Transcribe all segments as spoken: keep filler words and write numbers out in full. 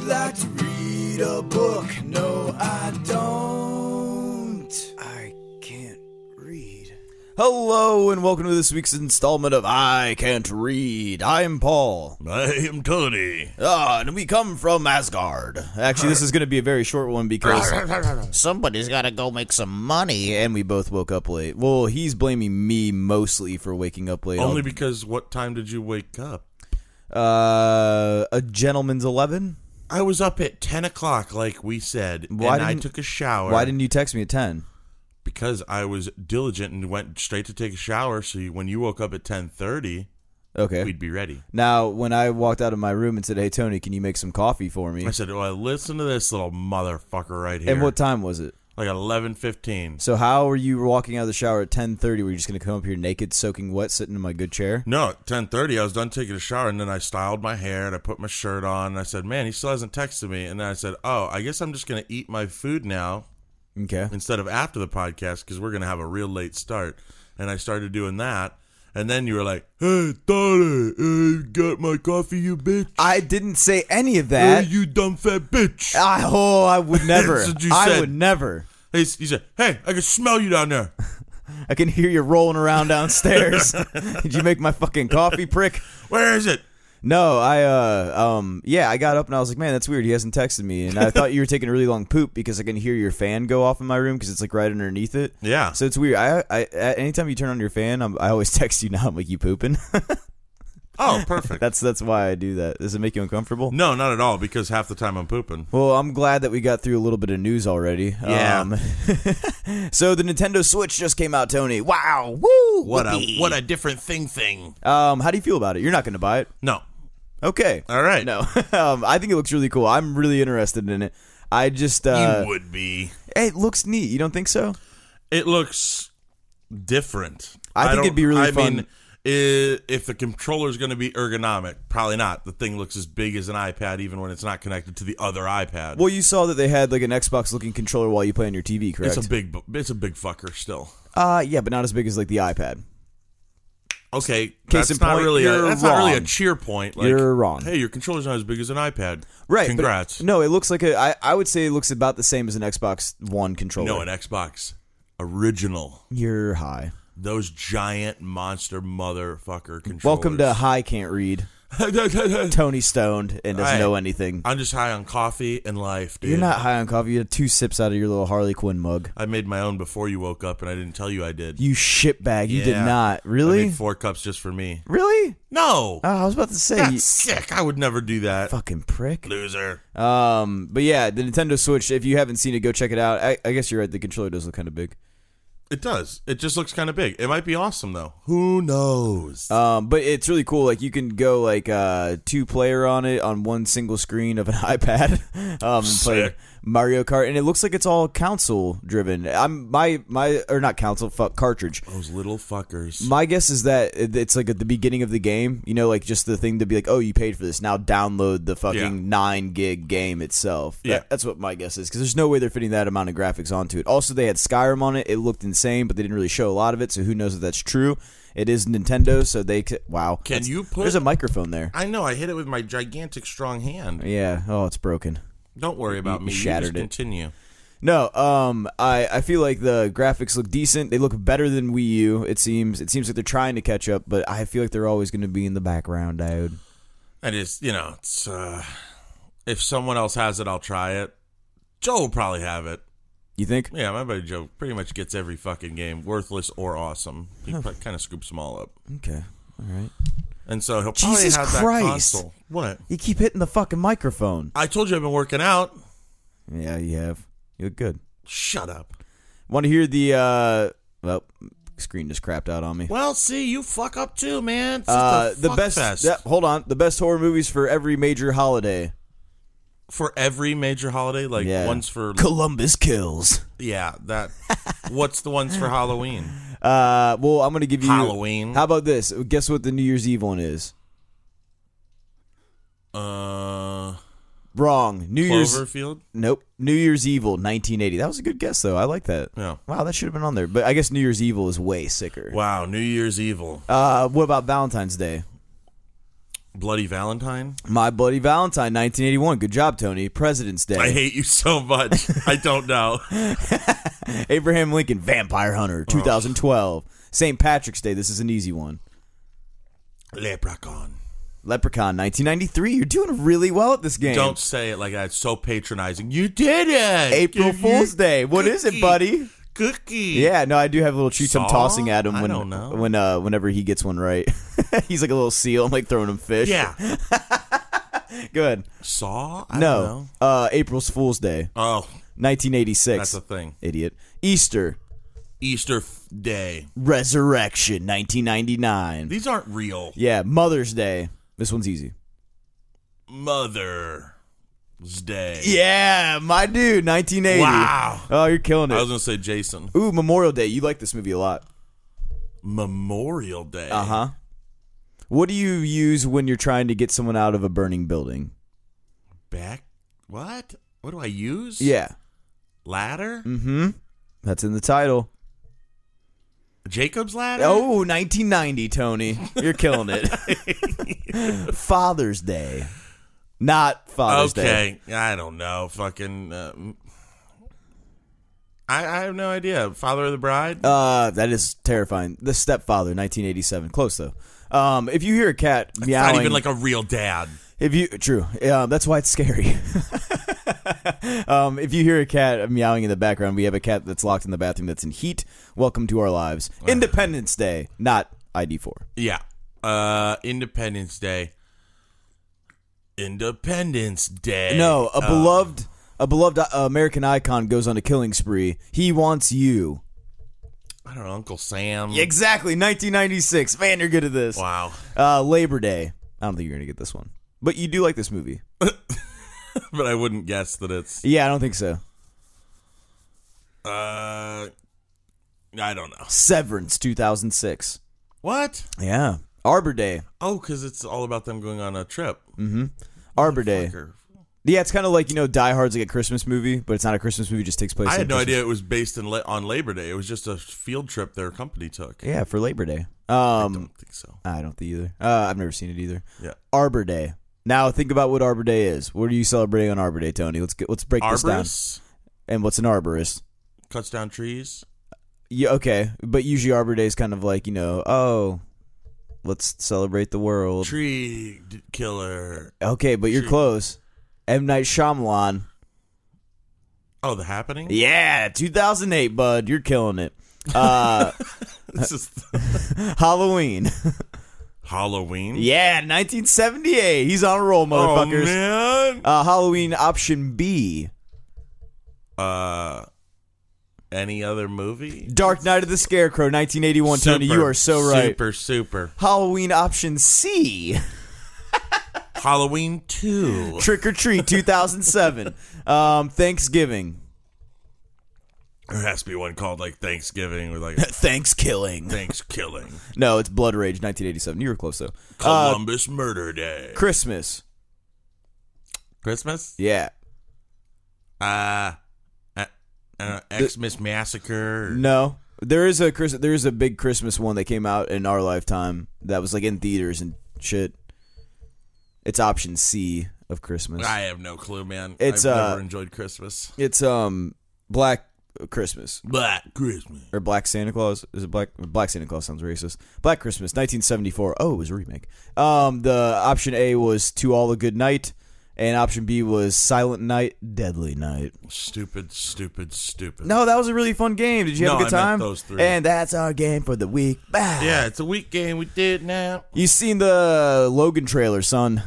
like to read a book? No, I don't. I can't read. Hello, and welcome to this week's installment of I Can't Read. I'm Paul. I am Tony. Ah, and we come from Asgard. Actually, this is going to be a very short one because somebody's got to go make some money, and we both woke up late. Well, he's blaming me mostly for waking up late. Only because what time did you wake up? Uh, a gentleman's eleven. I was up at ten o'clock, like we said, Why and I didn't- took a shower. Why didn't you text me at ten? Because I was diligent and went straight to take a shower, so you, when you woke up at ten thirty, Okay. we'd be ready. Now, when I walked out of my room and said, "Hey, Tony, can you make some coffee for me?" I said, well, listen to this little motherfucker right here. And what time was it? Like eleven fifteen. So how were you walking out of the shower at ten thirty? Were you just going to come up here naked, soaking wet, sitting in my good chair? No, at ten thirty, I was done taking a shower, and then I styled my hair, and I put my shirt on, and I said, man, he still hasn't texted me. And then I said, oh, I guess I'm just going to eat my food now Okay. instead of after the podcast because we're going to have a real late start. And I started doing that. And then you were like, hey, Tony, uh, got my coffee, you bitch? I didn't say any of that. Hey, you dumb fat bitch. I, oh, I would never. That's what you I said. would never. He, he said, hey, I can smell you down there. I can hear you rolling around downstairs. Did you make my fucking coffee, prick? Where is it? No, I, uh, um, yeah, I got up and I was like, man, that's weird. He hasn't texted me. And I thought you were taking a really long poop because I can hear your fan go off in my room because it's like right underneath it. Yeah. So it's weird. I, I, anytime you turn on your fan, I'm, I always text you now. I'm like, you pooping? Oh, perfect. That's that's why I do that. Does it make you uncomfortable? No, not at all, because half the time I'm pooping. Well, I'm glad that we got through a little bit of news already. Yeah. Um, so the Nintendo Switch just came out, Tony. Wow. Woo. What whoopee. a what a different thing thing. Um, how do you feel about it? You're not going to buy it? No. Okay. All right. No. um, I think it looks really cool. I'm really interested in it. I just uh, You would be. It looks neat. You don't think so? It looks different. I think don't- it'd be really I fun. mean, i- if the controller's going to be ergonomic, probably not. The thing looks as big as an iPad, even when it's not connected to the other iPad. Well, you saw that they had like an Xbox-looking controller while you play on your T V, correct? it's a big, bu- it's a big fucker still. Uh, yeah, but not as big as like the iPad. Okay, Case that's in not point, really a, you're that's not really a wrong. cheer point. Like, You're wrong. Hey, your controller's not as big as an iPad. Right. but- Congrats. no, it looks like a. I, I would say it looks about the same as an Xbox One controller. No, an Xbox original. You're high. Those giant monster motherfucker controllers. Welcome to High Can't Read. Tony stoned and doesn't Hey, know anything. I'm just high on coffee and life, dude. You're not high on coffee. You had two sips out of your little Harley Quinn mug. I made my own before you woke up, and I didn't tell you I did. You shitbag. You did Yeah. not. I Really? made four cups just for me. Really? No, Oh, I was about to say. that's You, sick. I would never do that. fucking prick. Loser. Um, but yeah, the Nintendo Switch. If you haven't seen it, go check it out. I, I guess you're right. The controller does look kind of big. It does. It just looks kind of big. It might be awesome though. Who knows? Um, but it's really cool. Like you can go like uh two player on it on one single screen of an iPad. um, and play Sick. Mario Kart, and it looks like it's all console driven. I'm my my or not console, fuck cartridge. Those little fuckers. My guess is that it- it's like at the beginning of the game, you know, like just the thing to be like, oh, you paid for this. Now download the fucking Yeah. nine gig game itself. That- Yeah. that's what my guess is because there's no way they're fitting that amount of graphics onto it. Also, they had Skyrim on it. It looked insane, but they didn't really show a lot of it. So who knows if that's true? It is Nintendo, so they could. Wow. Can That's- you put? There's a microphone there. I know. I hit it with my gigantic strong hand. Yeah. Oh, it's broken. Don't worry about You me. shattered you it. just continue. No, um, I, I feel like the graphics look decent. They look better than Wii U. It seems it seems like they're trying to catch up, but I feel like they're always going to be in the background, dude. I just, you know, it's uh, if someone else has it, I'll try it. Joe will probably have it. You think? Yeah, my buddy Joe pretty much gets every fucking game, worthless or awesome. He kind of scoops them all up, Okay, all right. and so he'll probably Jesus have Christ. that console. What? You keep hitting the fucking microphone. I told you I've been working out. Yeah, you have. You look good. Shut up. Want to hear the? uh Well, screen just crapped out on me. Well, see, you fuck up too, man. It's just Uh, a the fuck best. fest. yeah, hold on. The best horror movies for every major holiday. For every major holiday, like Yeah. ones for Columbus Kills. yeah, that. What's the ones for Halloween? Uh, well, I'm gonna give you Halloween. How about this? Guess what the New Year's Eve one is? Uh, Wrong. New Year's. Cloverfield. Nope. New Year's Evil, nineteen eighty. That was a good guess, though. I like that. Yeah. Wow, that should have been on there. But I guess New Year's Evil is way sicker. Wow, New Year's Evil. Uh, what about Valentine's Day? Bloody Valentine. My Bloody Valentine, nineteen eighty-one. Good job, Tony. President's Day. I hate you so much. I don't know. Abraham Lincoln, Vampire Hunter, two thousand twelve. Oh. Saint Patrick's Day. This is an easy one. Leprechaun. Leprechaun, nineteen ninety-three. You're doing really well at this game. Don't say it like that. It's so patronizing. You did it. April Give Fool's you Day. What cookie. is it, buddy? Cookie. Yeah, no, I do have little treats. Saw? I'm tossing at him when I don't know. when uh, whenever he gets one right. He's like a little seal. I'm like throwing him fish. Yeah. Go ahead. Saw? I no. don't know. Uh, April's Fool's Day. Oh. nineteen eighty-six. That's a thing. Idiot. Easter. Easter f- Day. Resurrection, nineteen ninety-nine. These aren't real. Yeah, Mother's Day. This one's easy. Mother's Day. Yeah, my dude, nineteen eighty. Wow. Oh, you're killing it. I was going to say Jason. Ooh, Memorial Day. You like this movie a lot. Memorial Day. Uh-huh. What do you use when you're trying to get someone out of a burning building? Back? What? What do I use? Yeah. Ladder? Mm-hmm. That's in the title. Jacob's Ladder? Oh, nineteen ninety, Tony. You're killing it. Father's Day. Not Father's Day. Okay. I don't know. Fucking... Uh, I, I have no idea. Father of the Bride? Uh, that is terrifying. The Stepfather, nineteen eighty-seven. Close, though. Um, if you hear a cat It's meowing... not even like a real dad. If you True. Yeah, that's why it's scary. um, if you hear a cat meowing in the background, we have a cat that's locked in the bathroom that's in heat. Welcome to our lives. Independence Day, not I D four. Yeah. Uh, Independence Day. Independence Day. No, a Uh, beloved a beloved uh, American icon goes on a killing spree. He wants you. I don't know, Uncle Sam. Exactly, nineteen ninety-six. Man, you're good at this. Wow. Uh, Labor Day. I don't think you're going to get this one. But you do like this movie. But I wouldn't guess that it's... Yeah, I don't think so. Uh, I don't know. Severance, two thousand six. What? Yeah. Arbor Day. Oh, because it's all about them going on a trip. Mm-hmm. Arbor Day. Fucker. Yeah, it's kind of like, you know, Die Hard's like a Christmas movie, but it's not a Christmas movie. It just takes place. I on had no Christmas. idea it was based in la- on Labor Day. It was just a field trip their company took. Yeah, for Labor Day. I Um, don't think so. I don't think either. Uh, I've never seen it either. Yeah. Arbor Day. Now think about what Arbor Day is. What are you celebrating on Arbor Day, Tony? Let's get let's break this down. Arborist And what's an arborist? cuts down trees. Yeah, okay, but usually Arbor Day is kind of like, you know, oh, let's celebrate the world. Tree d- killer. Okay, but you're Tree. close. M. Night Shyamalan. Oh, The Happening? Yeah, two thousand eight, bud. You're killing it. Uh, This is Halloween. Halloween. Yeah, nineteen seventy-eight. He's on a roll, Oh, motherfuckers. man. Uh, Halloween option B. Uh, any other movie? Dark Knight of the Scarecrow, nineteen eighty-one. Tony, you are so right. Super, super. Halloween option C. Halloween two. Trick or Treat, two thousand seven. Um, Thanksgiving. There has to be one called like Thanksgiving or like Thanksgiving. Thanksgiving. No, it's Blood Rage, nineteen eighty-seven. You were close, though. Columbus Murder Day. Uh, Christmas. Christmas? Yeah. Uh, uh, uh Xmas Massacre. No. There is a Chris- there is a big Christmas one that came out in our lifetime that was like in theaters and shit. It's option C of Christmas. I have no clue, man. It's, I've uh, never enjoyed Christmas. It's um Black Christmas. Black Christmas. Or Black Santa Claus. Is it Black Black Santa Claus sounds racist. Black Christmas, nineteen seventy-four. Oh, it was a remake. Um the option A was To All a Good Night, and option B was Silent Night, Deadly Night. Stupid, stupid, stupid. No, that was a really fun game. Did you have No, a good I meant time? those three. And that's our game for the week. Bah. Yeah, it's a week game. We did now. You seen the Logan trailer, son?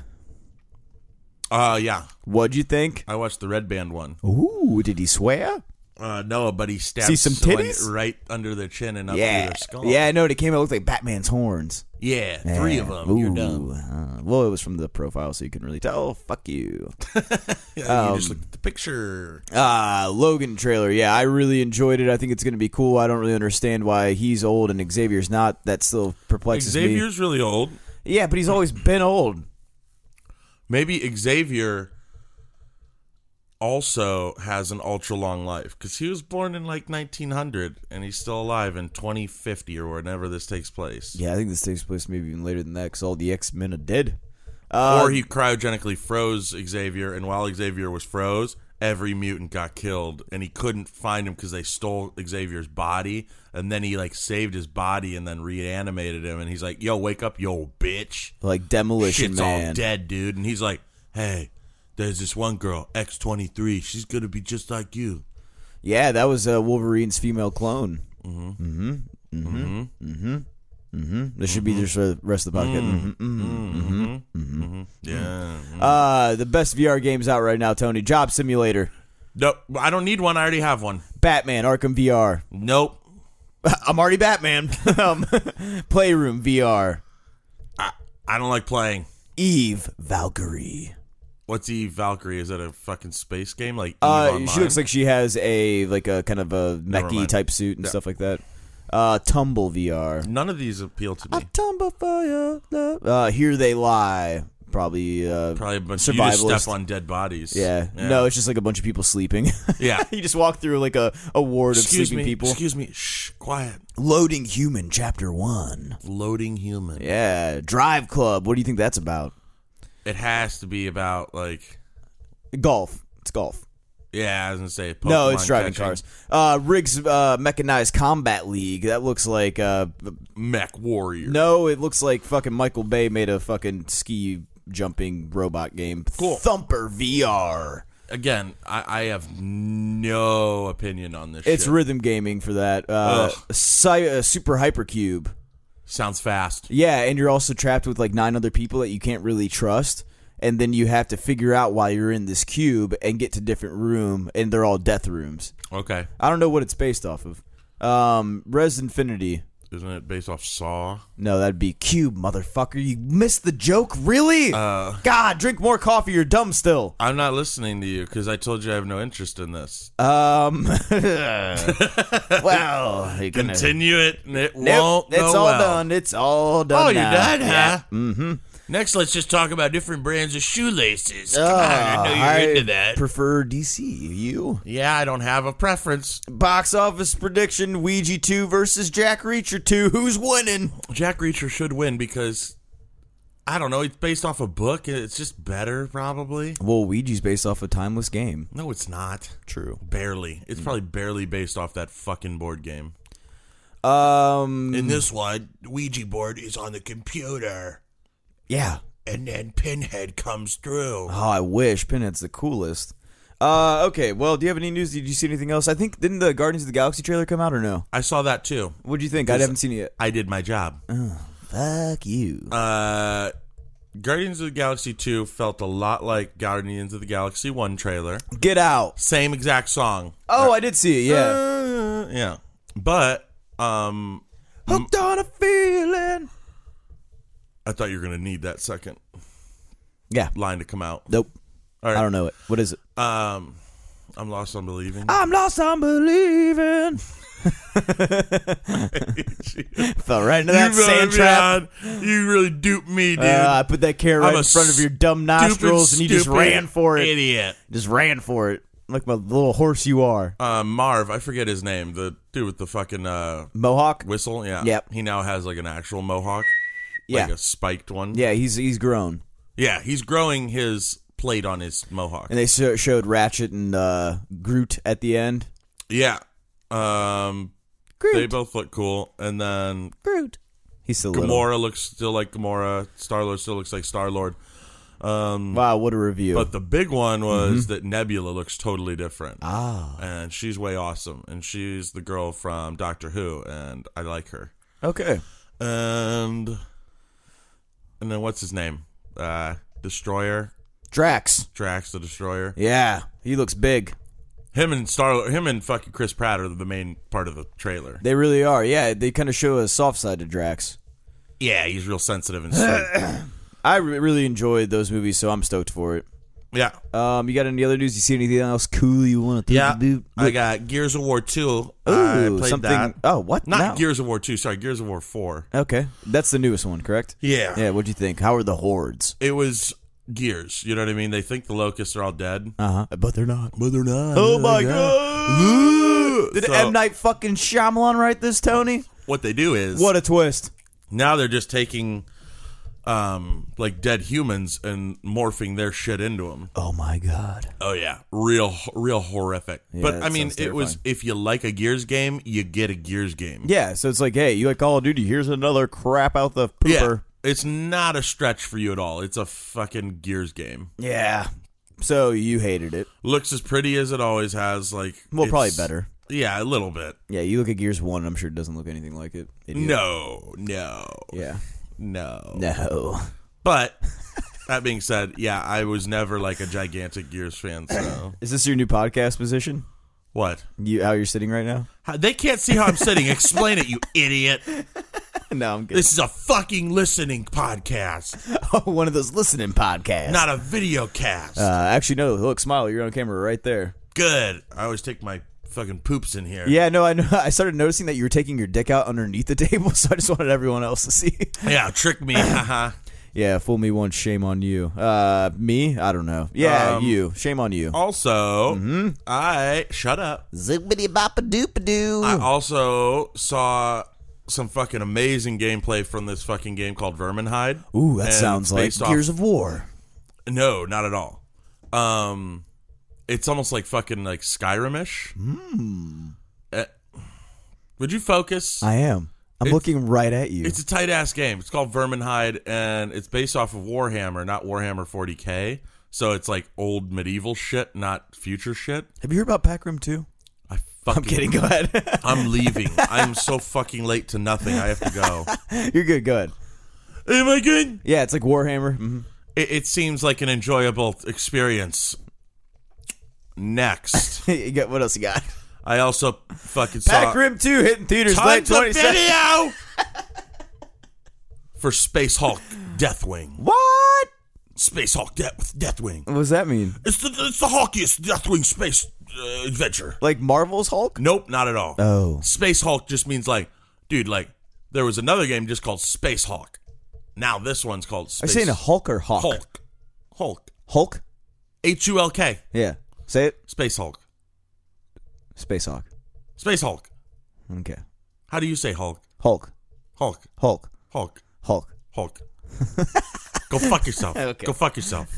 Uh, yeah. What'd you think? I watched the Red Band one. Ooh, did he swear? Uh, no, but he stabbed See some someone titties? right under their chin and up Yeah. through their skull. Yeah, I know. It came out, it looked like Batman's horns. Yeah, three Yeah. of them. You're Ooh, dumb. uh, well, it was from the profile, so you couldn't really tell. Oh, fuck you. Yeah, you just Um, looked at the picture. Ah, Logan trailer. Yeah, I really enjoyed it. I think it's going to be cool. I don't really understand why he's old and Xavier's not. That still perplexes me. Xavier's really old. Yeah, but he's always been old. Maybe Xavier also has an ultra long life because he was born in like nineteen hundred and he's still alive in twenty fifty or whenever this takes place. Yeah, I think this takes place maybe even later than that because all the X-Men are dead. Uh, or he cryogenically froze Xavier, and while Xavier was froze, every mutant got killed, and he couldn't find him because they stole Xavier's body, and then he like saved his body and then reanimated him, and he's like, "Yo, wake up, yo, bitch!" Like Demolition Shit's Man. all dead, dude. And he's like, "Hey, there's this one girl, X twenty-three. She's gonna be just like you." Yeah, that was uh, Wolverine's female clone. Mm-hmm. Mm-hmm. Mm-hmm. Mm-hmm. Mm-hmm. Mm-hmm. This should be just for the rest of the podcast. Mm-hmm. Mm-hmm. Mm-hmm. Mm-hmm. Yeah. Uh, the best V R games out right now, Tony. Job Simulator. Nope. I don't need one. I already have one. Batman Arkham V R. Nope. I'm already Batman. um, Playroom V R. I, I don't like playing. Eve Valkyrie. What's Eve Valkyrie? Is that a fucking space game? Like Eve Uh, Online? she looks like she has a like a kind of a Never mechy mind. type suit and Yeah. stuff like that. Uh, Tumble V R. None of these appeal to I me. tumble for your love. Uh, Here They Lie. Probably. Uh, Probably a bunch. You just survivalist. step on dead bodies. Yeah. No, it's just like a bunch of people sleeping. Yeah. You just walk through like a, a ward of Excuse sleeping me. people. Excuse me. Shh. Quiet. Loading Human, Chapter one. Loading human. Yeah. Drive Club. What do you think that's about? It has to be about like. Golf. It's golf. Yeah, I was gonna say. No, Pokemon it's driving catching. cars. Uh, Riggs uh, Mechanized Combat League. That looks like. Uh, Mech Warrior. no, it looks like fucking Michael Bay made a fucking ski jumping robot game. Cool. Thumper V R. Again, I, I have no opinion on this. It's shit. rhythm gaming for that. Uh, Ugh. Cy- uh, Super Hypercube. Sounds fast. Yeah, and you're also trapped with like nine other people that you can't really trust. And then you have to figure out why you're in this cube and get to different room, and they're all death rooms. Okay. I don't know what it's based off of. Um, Res Infinity. Isn't it based off Saw? No, that'd be Cube, motherfucker. You missed the joke? Really? Uh, God, drink more coffee. You're dumb still. I'm not listening to you because I told you I have no interest in this. Um, well, you're gonna- Continue it, and it Nope, won't it's go all well. done. It's all done. Oh, you're now. done, Yeah. huh? Mm-hmm. Next, let's just talk about different brands of shoelaces. Come Uh, on, I know you're I into that. prefer D C. You? Yeah, I don't have a preference. Box office prediction: Ouija two versus Jack Reacher two. Who's winning? Jack Reacher should win because, I don't know, it's based off a book. It's just better, probably. Well, Ouija's based off a timeless game. No, it's not. True. Barely. It's probably barely based off that fucking board game. Um. In this one, the Ouija board is on the computer, yeah. and then Pinhead comes through. Oh, I wish Pinhead's the coolest. Uh, okay. Well, do you have any news? Did you see anything else? I think didn't the Guardians of the Galaxy trailer come out or no? I saw that too. What'd you think? I haven't seen it yet. I did my job. Fuck you. Uh, Guardians of the Galaxy two felt a lot like Guardians of the Galaxy one trailer. Get out. Same exact song. Oh, I did see it. Yeah. Uh, yeah. But, um, Hooked on a feeling. I thought you were going to need that second Yeah. line to come out. Nope. All right. I don't know it. What is it? Um, I'm lost on believing. I'm lost on believing. Fell right into that You sand really- trap. man, You really duped me, dude. Uh, I put that carrot I'm right a in front of your dumb nostrils, and you just stupid ran for it. Idiot. Just ran for it. Like my little horse you are. Uh, Marv, I forget his name. The dude with the fucking uh, Mohawk? whistle. Yeah. Yep. He now has like an actual mohawk. Yeah. Like a spiked one. Yeah, he's he's grown. Yeah, he's growing his plate on his mohawk. And they so- showed Ratchet and uh, Groot at the end. Yeah. Um, Groot. they both look cool. And then Groot. He's still little. Gamora looks still like Gamora. Star-Lord still looks like Star-Lord. Um, Wow, what a review. but the big one was that Nebula looks totally different. ah. And she's way awesome. And she's the girl from Doctor Who. And I like her. Okay. And and then what's his name? Uh, Destroyer. Drax. Drax the Destroyer. Yeah, he looks big. Him and Star him and fucking Chris Pratt are the main part of the trailer. They really are. Yeah, they kind of show a soft side to Drax. Yeah, he's real sensitive and sweet. I re- really enjoyed those movies, so I'm stoked for it. Yeah. Um, you got any other news? You see anything else cool you want to Yeah. do? I got Gears of War two. I Ooh, played something. that. Oh, what? Not No. Gears of War two, sorry, Gears of War four. Okay, that's the newest one, correct? Yeah. Yeah. What'd you think? How are the hordes? It was Gears, you know what I mean? They think the locusts are all dead. Uh huh. But they're not. But they're not. Oh my god! Did So- M Night fucking Shyamalan write this, Tony? What they do is What a twist! now they're just taking um, like dead humans and morphing their shit into them. Oh my god. Oh yeah, real, real horrific. Yeah, but that I mean, sounds it was terrifying. if you like a Gears game, you get a Gears game. Yeah, so it's like, hey, you like Call of Duty? Here's another crap out the Yeah, pooper. it's not a stretch for you at all. It's a fucking Gears game. Yeah. So you hated it. Looks as pretty as it always has. Like, Well, it's- probably better. Yeah, a little bit. Yeah, you look at Gears one, I'm sure it doesn't look anything like it. Idiot. No, no, Yeah. no, No. But that being said, yeah, I was never like a gigantic Gears fan. So Is this your new podcast position? what? You how you're sitting right now? How- They can't see how I'm sitting. Explain it, you idiot. No, I'm good. This is a fucking listening podcast, Oh, one of those listening podcasts. not a video cast. Uh, actually, no. Look, smile. You're on camera right there. Good. I always take my fucking poops in here. Yeah, no, I know. I started noticing that you were taking your dick out underneath the table, so I just wanted everyone else to see. Yeah, trick me. Haha. Yeah, fool me once, shame on you. Uh, me? I don't know. Yeah, Um, you. Shame on you. Also, Mm-hmm. I shut up. Zippity boppa doopa doo. I also saw some fucking amazing gameplay from this fucking game called Vermintide. Ooh, that And sounds like based off- Gears of War. No, not at all. Um, it's almost like fucking like Skyrim-ish. Hmm. Uh, would you focus? I am. I'm It's- looking right at you. It's a tight ass game. It's called Vermintide, and it's based off of Warhammer, not Warhammer forty K. So it's like old medieval shit, not future shit. Have you heard about Pac Rim two? I fucking. I'm kidding. Go ahead. I'm leaving. I'm so fucking late to nothing. I have to go. You're good. Go ahead. Am I good? Yeah, it's like Warhammer. Mm-hmm. It, it seems like an enjoyable experience. Next, You got, what else you got? I also fucking saw Pac Rim two hitting theaters late tons of twenty seven. video for Space Hulk Deathwing. What? Space Hulk Death with Deathwing. What does that mean? It's the it's the Hulkiest Deathwing space uh, adventure. Like Marvel's Hulk? Nope, not at all. Oh. Space Hulk just means like, dude, like there was another game just called Space Hulk. Now this one's called Are Space you saying a Hulk or Hawk? Hulk. Hulk. Hulk? H U L K. Yeah. Say it. Space Hulk. Space Hawk. Space Hulk. Okay. How do you say Hulk? Hulk. Hulk. Hulk. Hulk. Hulk. Hulk. Go fuck yourself. Okay. Go fuck yourself.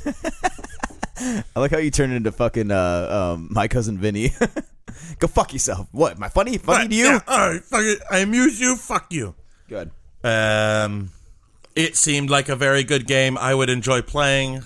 I like how you turned into fucking uh, um, my cousin Vinny. Go fuck yourself. What? Am I funny? Funny to you? Yeah, all right, fuck it. I amuse you. Fuck you. Good. Um, it seemed like a very good game. I would enjoy playing.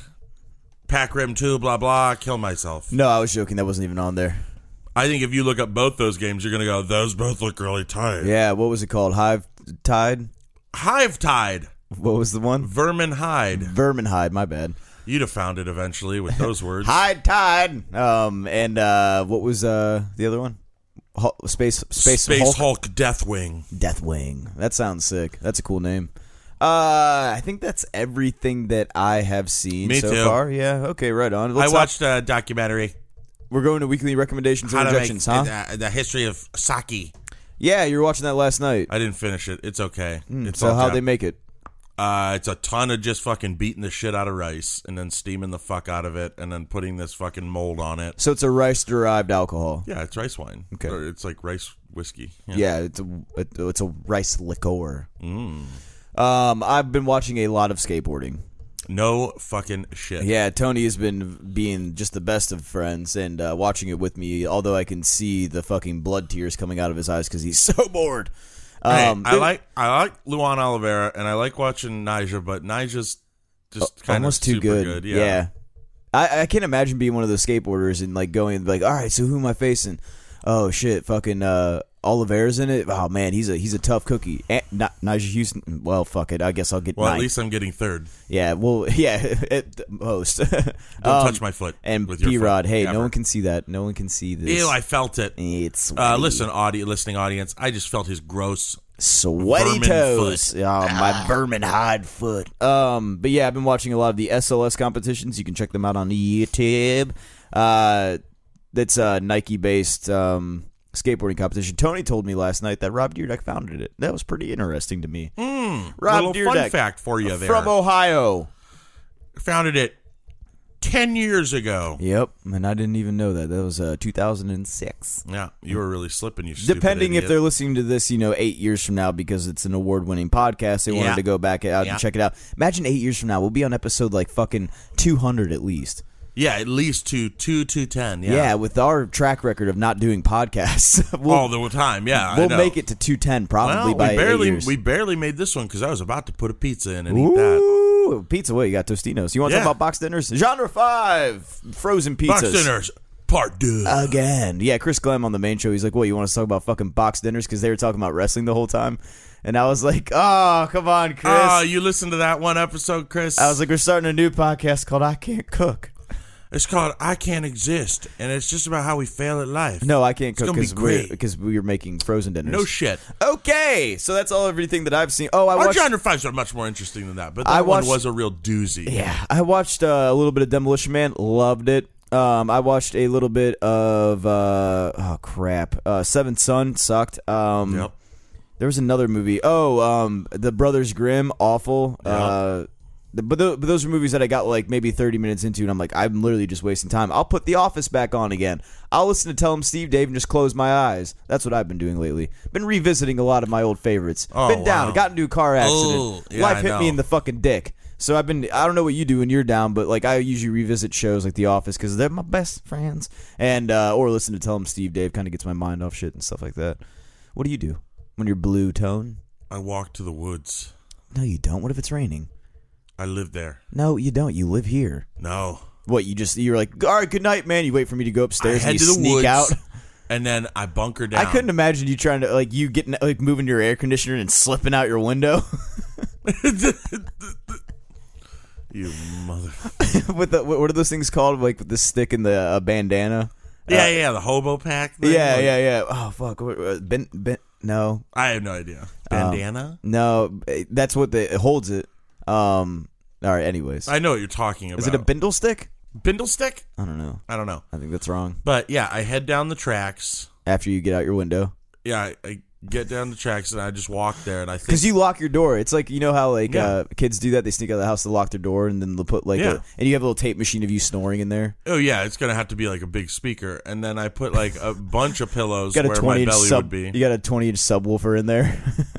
Pac Rim two, blah blah. Kill myself. No, I was joking. That wasn't even on there. I think if you look up both those games, you're gonna go, those both look really tight. Yeah. What was it called? Hive Tide. Hive Tide, What was the one? Vermin Hide. Verminhide. My bad. You'd have found it eventually with those words. Hide Tide. Um. And uh, what was uh the other one? Hul- Space Space Space Hulk. Hulk Deathwing. Deathwing. That sounds sick. That's a cool name. Uh, I think that's everything that I have seen Me so too. far. Yeah. Okay. Right on. Let's I hop- watched a documentary. We're going to weekly recommendations or How to rejections, make huh? the, the history of sake. Yeah, you were watching that last night. I didn't finish it. It's okay. It's so all how Jap- they make it? Uh, it's a ton of just fucking beating the shit out of rice and then steaming the fuck out of it and then putting this fucking mold on it. So it's a rice derived alcohol. Yeah, it's rice wine. Okay. Or it's like rice whiskey. Yeah, it's a it- it's a rice liqueur. Mm. Um, I've been watching a lot of skateboarding. No fucking shit. Yeah, Tony has been being just the best of friends and uh, watching it with me. Although I can see the fucking blood tears coming out of his eyes because he's so bored. Hey, Um, I like I like Luan Oliveira and I like watching Nyjah, but Nyjah's just kind almost of too super good. good. Yeah. I, I can't imagine being one of those skateboarders and like going like, all right, so who am I facing? Oh shit, fucking uh, Oliveira's in it. Oh man, he's a he's a tough cookie. And, not Nyjah Houston. Well, fuck it. I guess I'll get. Well, ninth. at least I'm getting third. Yeah. Well, yeah. At the most. Don't Um, touch my foot. And with your P Rod. foot, Hey, ever. no one can see that. No one can see this. Ew, I felt it. It's Uh, sweaty. listen, audio, listening audience, I just felt his gross. Sweaty Vermin toes. foot. Oh, my vermin hide foot. Um, but yeah, I've been watching a lot of the S L S competitions. You can check them out on YouTube. Uh, that's a Nike-based um, skateboarding competition. Tony told me last night that Rob Deerdeck founded it. That was pretty interesting to me. Mm, Rob little Deerdeck fun fact for you there. from Ohio. Founded it ten years ago. Yep, and I didn't even know that. That was uh, two thousand six. Yeah, you were really slipping, you stupid Depending idiot. if they're listening to this, you know, eight years from now, because it's an award-winning podcast, they wanted Yeah. to go back out Yeah. and check it out. Imagine eight years from now, we'll be on episode like fucking two hundred at least. Yeah, at least to two to ten. Yeah. Yeah, with our track record of not doing podcasts, we'll, all the time. Yeah, we'll I know. make it to two ten probably Well, by we barely eight years. we barely made this one because I was about to put a pizza in and eat that. Ooh, pizza. What, you got Tostinos. You want to Yeah. talk about box dinners? Genre five, frozen pizzas. Box dinners, part two. Again. Yeah, Chris Glenn on the main show, he's like, what, you want us to talk about fucking box dinners? Because they were talking about wrestling the whole time. And I was like, oh, come on, Chris. Oh, you listened to that one episode, Chris? I was like, we're starting a new podcast called I Can't Cook. It's called I Can't Exist, and it's just about how we fail at life. No, I can't It's cook gonna be because we're, great. because we were making frozen dinners. No shit. Okay, so that's all everything that I've seen. Oh, I Our watched. genre fives are much more interesting than that, but that I one watched- was a real doozy. Yeah, I watched uh, a little bit of Demolition Man. Loved it. Um, I watched a little bit of uh, oh crap, uh, Seventh Son sucked. Um, Yep. There was another movie. Oh, um, The Brothers Grimm, awful. Yep. Uh, the, but, the, but those are movies that I got like maybe thirty minutes into, and I'm like, I'm literally just wasting time. I'll put The Office back on again. I'll listen to Tell 'em Steve Dave and just close my eyes. That's what I've been doing lately. Been revisiting a lot of my old favorites. Oh, been down. wow. Got into a car accident. Oh, yeah, Life I hit me know. in the fucking dick. So I've been. I don't know what you do when you're down, but like I usually revisit shows like The Office because they're my best friends, and uh, or listen to Tell 'em Steve Dave. Kind of gets my mind off shit and stuff like that. What do you do when you're blue tone? I walked to the woods. No, you don't. What if it's raining? I lived there. No, you don't. You live here. No. What, you just, you're like, all right, good night, man. You wait for me to go I upstairs head and to you the sneak woods, out. and then I bunker down. I couldn't imagine you trying to, like, you getting, like, moving your air conditioner and slipping out your window You mother. with the, what are those things called? Like, with the stick and the uh, bandana? Yeah, Uh, yeah, the hobo pack thing. Yeah, Like, yeah, yeah. Oh, fuck. What- uh, Ben, ben, no. I have no idea. Um, Bandana? No, that's what the, it holds it. Um, all right, anyways. I know what you're talking about. Is it a bindle stick? bindle stick? I don't know. I don't know. I think that's wrong. But yeah, I head down the tracks. After you get out your window. Yeah, I, I get down the tracks and I just walk there and I think Because you lock your door. It's like, you know how like Yeah. uh, kids do that? They sneak out of the house, they lock their door, and then they'll put like Yeah. a, and you have a little tape machine of you snoring in there. oh yeah, it's gonna have to be like a big speaker, and then I put like a bunch of pillows Got a where my twenty inch belly sub. would be. You got a twenty inch subwoofer in there.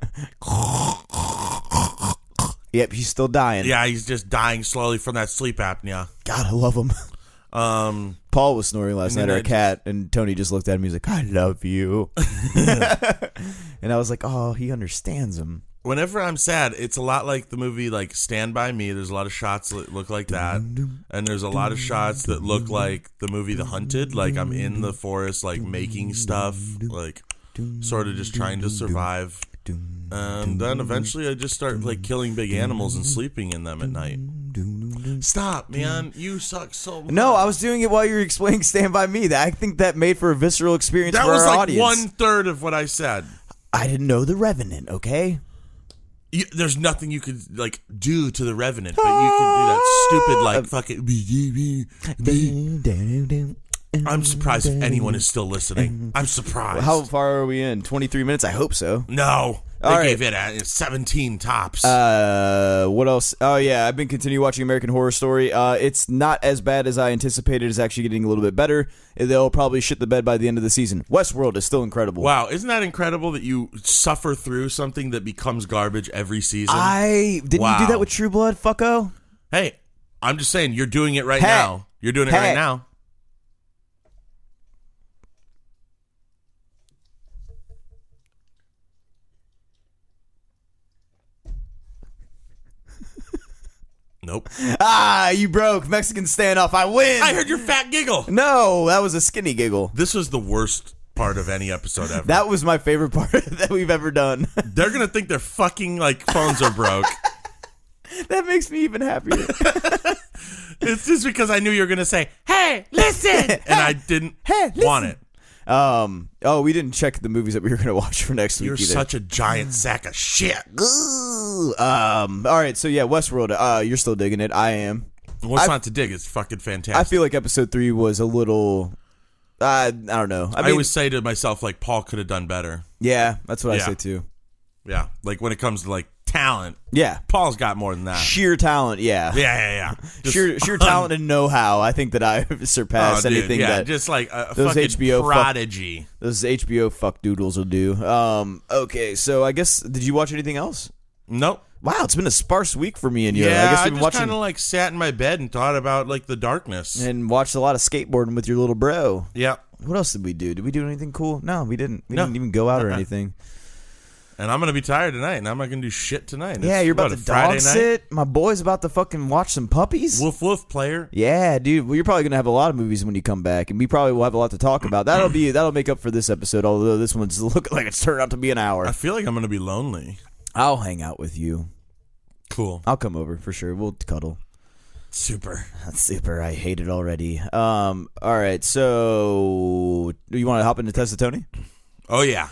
Yep, he's still dying. Yeah, he's just dying slowly from that sleep apnea. God, I love him. Um, Paul was snoring last And night, then or I a just- cat, and Tony just looked at him. He's like, "I love you," and I was like, "Oh, he understands him." whenever I'm sad, it's a lot like the movie like Stand By Me. There's a lot of shots that look like that, and there's a lot of shots that look like the movie The Hunted. Like I'm in the forest, like making stuff, like sort of just trying to survive. And then eventually I just start like killing big animals and sleeping in them at night. Stop, man. You suck so much. No, I was doing it while you were explaining "Stand By Me." That I think that made for a visceral experience That for was our like audience. one third of what I said. I didn't know The Revenant. Okay. You, there's nothing you could like do to the Revenant, but you could do that stupid like fucking. I'm surprised if anyone is still listening. I'm surprised. How far are we in? twenty-three minutes? I hope so. No, they All right. gave it a seventeen tops. Uh, what else? Oh yeah, I've been continuing watching American Horror Story. Uh, it's not as bad as I anticipated. It's actually getting a little bit better. They'll probably shit the bed by the end of the season. Westworld is still incredible. Wow, isn't that incredible that you suffer through something that becomes garbage every season? I didn't Wow. you do that with True Blood, fucko? Hey, I'm just saying you're doing it right Hey. now. You're doing it Hey. right now. Nope. Ah, you broke. Mexican standoff. I win. I heard your fat giggle. No, that was a skinny giggle. This was the worst part of any episode ever. That was my favorite part that we've ever done. They're gonna think their fucking like phones are broke. That makes me even happier. It's just because I knew you were gonna say, "Hey, listen," and I didn't Hey, want it. Um. Oh, we didn't check the movies that we were going to watch for next week You're either. such a giant sack of shit. Ooh, um. All right. So yeah, Westworld. Uh, you're still digging it. I am. What's I've- not to dig? It's fucking fantastic. I feel like episode three was a little. Uh, I don't know. I I, mean, always say to myself, like, Paul could have done better. yeah, that's what I Yeah. say too. Yeah, like when it comes to like talent. Yeah. Paul's got more than that. Sheer talent, yeah. Yeah, yeah, yeah. Just sheer sheer talent and know-how. I think that I've surpassed oh, dude, anything yeah, that just like a those fucking H B O prodigy. Fuck, those H B O fuck doodles will do. Um, okay, so I guess, did you watch anything else? Nope. Wow, it's been a sparse week for me and you. Yeah, I guess I we've been just watching kind of like sat in my bed and thought about like the darkness. and watched a lot of skateboarding with your little bro. Yeah. What else did we do? Did we do anything cool? No, we didn't. We No. didn't even go out or Uh-uh. anything. And I'm gonna be tired tonight, and I'm not gonna do shit tonight. Yeah, It's, you're about what, to a Friday dog night? sit. My boy's about to fucking watch some puppies. Woof woof, player. Yeah, dude. Well, you're probably gonna have a lot of movies when you come back, and we probably will have a lot to talk about. That'll be that'll make up for this episode. Although this one's looking like it's turned out to be an hour. I feel like I'm gonna be lonely. I'll hang out with you. Cool. I'll come over for sure. We'll cuddle. Super. That's super. I hate it already. Um. All right. So, do you want to hop into Test of Tony? Oh yeah.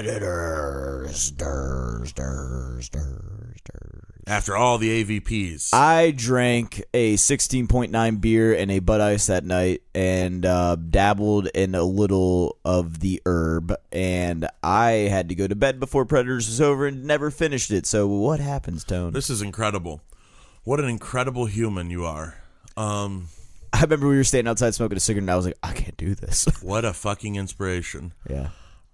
Predators. Durs, durs, durs, durs. After all the A V Ps. I drank a sixteen point nine beer and a Bud Ice that night and uh, dabbled in a little of the herb, and I had to go to bed before Predators was over and never finished it. So what happens, Tone? This is incredible. What an incredible human you are. Um, I remember we were standing outside smoking a cigarette, and I was like, I can't do this. what a fucking inspiration. Yeah.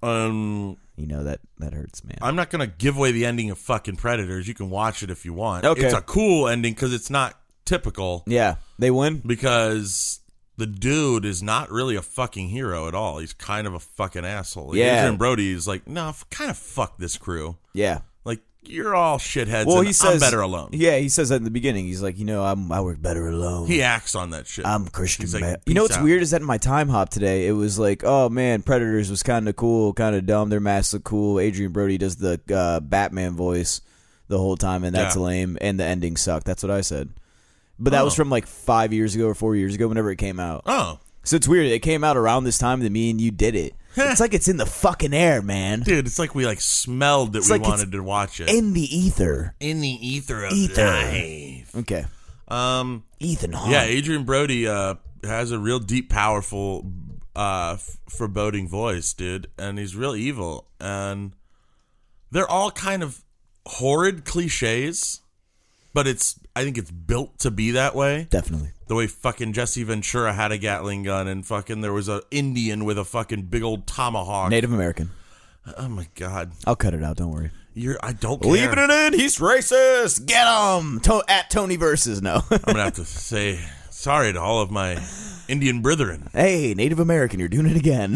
Um, You know, that, that hurts, man. I'm not gonna give away the ending of fucking Predators. You can watch it if you want. Okay. It's a cool ending because it's not typical. Yeah. They win? Because the dude is not really a fucking hero at all. He's kind of a fucking asshole. Yeah. Adrian Brody is like, no, f- kind of fuck this crew. Yeah. Like, you're all shitheads. Well, and he says I'm better alone. Yeah, he says that in the beginning. He's like, you know, I'm, I work better alone. He acts on that shit. I'm Christian He's like, Bale. You know "Peace what's out." weird is that in my time hop today, it was like, oh man, Predators was kind of cool, kind of dumb. Their masks look cool. Adrian Brody does the uh, Batman voice the whole time, and that's Yeah. lame. And the ending sucked. That's what I said. But that Oh. was from like five years ago or four years ago, whenever it came out. Oh. So it's weird. It came out around this time that me and you did it. It's like it's in the fucking air, man. Dude, it's like we like smelled that It's we like it's wanted to watch it. In the ether. In the ether of Ether. life. Okay. Um, Ethan Hawke. yeah, Adrian Brody uh, has a real deep, powerful, uh, f- foreboding voice, dude. And he's real evil. And they're all kind of horrid cliches, but it's I think it's built to be that way. Definitely. The way fucking Jesse Ventura had a Gatling gun and fucking there was a Indian with a fucking big old tomahawk. Native American. Oh my god. I'll cut it out. Don't worry. You're I don't care. Leaving it in. He's racist. Get him. To- at Tony Versus. No. I'm gonna have to say sorry to all of my Indian brethren. Hey, Native American, you're doing it again.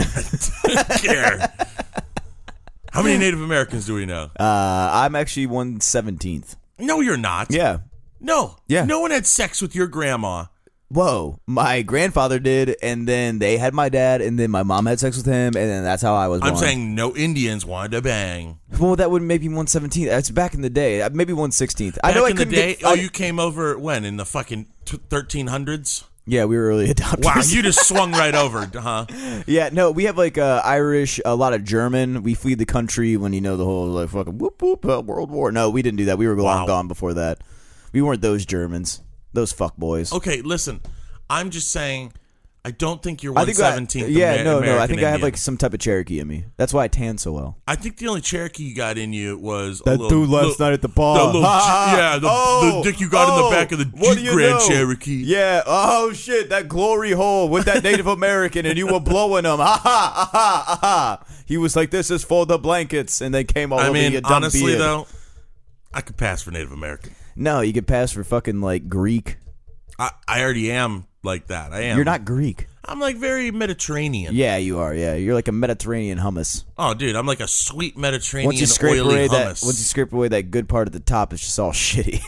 Care. How many Native Americans do we know? Uh, I'm actually one seventeenth. No, you're not. Yeah. No. Yeah. No one had sex with your grandma. Whoa. My grandfather did, and then they had my dad, and then my mom had sex with him, and then that's how I was born. I'm saying no Indians wanted to bang. Well, that would make me one seventeenth. That's back in the day. Uh, Maybe one sixteenth. I Back know I in the couldn't day. get... oh, I- you came over when in the fucking t- thirteen hundreds? Yeah, we were early adopters. Wow, you just swung right over, huh? Yeah, no, we have like uh, Irish, a lot of German. We fled the country when you know the whole like fucking whoop whoop uh, World War. No, we didn't do that. We were long Wow. gone before that. We weren't those Germans, those fuck boys. Okay, listen. I'm just saying. I don't think you're I one think I, seventeenth. yeah, no, American no. I think I have Indian. like some type of Cherokee in me. That's why I tan so well. I think the only Cherokee you got in you was a That little, dude last little- night at the bar. The little, yeah, the, Oh, the dick you got in oh, the back of the what do Jeep you Grand know? Cherokee. Yeah. Oh shit, that glory hole with that Native American, and you were blowing him. Ha ha ha ha. He was like, "This is for the blankets," and they came all I over mean, your dumb honestly beard. though, I could pass for Native American. No, you could pass for fucking like Greek. I, I already am like that. I am. You're not Greek. I'm like very Mediterranean. Yeah, you are. Yeah, you're like a Mediterranean hummus. Oh, dude, I'm like a sweet Mediterranean Once you scrape oily away hummus. that, once you scrape away that good part at the top, it's just all shitty.